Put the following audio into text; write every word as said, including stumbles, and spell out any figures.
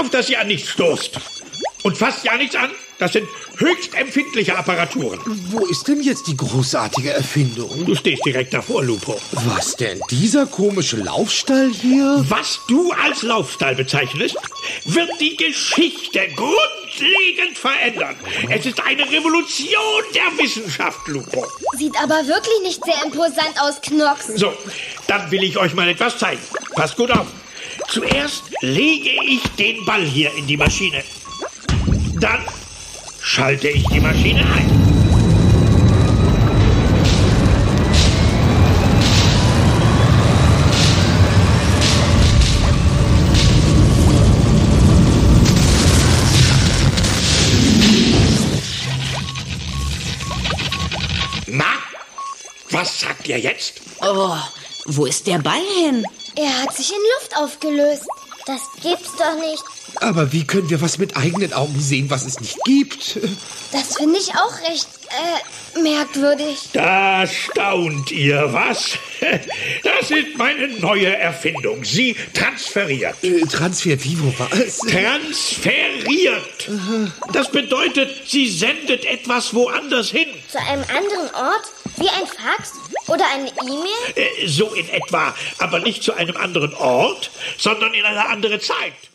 auf dass ihr an nichts stoßt. Und fasst ja nichts an. Das sind höchst empfindliche Apparaturen. Wo ist denn jetzt die großartige Erfindung? Du stehst direkt davor, Lupo. Was denn? Dieser komische Laufstall hier? Was du als Laufstall bezeichnest, wird die Geschichte grundlegend verändern. Es ist eine Revolution der Wissenschaft, Lupo. Sieht aber wirklich nicht sehr imposant aus, Knox. So, dann will ich euch mal etwas zeigen. Passt gut auf. Zuerst lege ich den Ball hier in die Maschine. Dann schalte ich die Maschine ein. Na, was sagt ihr jetzt? Oh, wo ist der Ball hin? Er hat sich in Luft aufgelöst. Das gibt's doch nicht. Aber wie können wir was mit eigenen Augen sehen, was es nicht gibt? Das finde ich auch recht, äh, merkwürdig. Da staunt ihr, was? Das ist meine neue Erfindung. Sie transferiert. Äh, Transfer Vivo was? Transferiert. Das bedeutet, sie sendet etwas woanders hin. Zu einem anderen Ort? Wie ein Fax? Oder eine E-Mail? Äh, So in etwa, aber nicht zu einem anderen Ort, sondern in eine andere Zeit.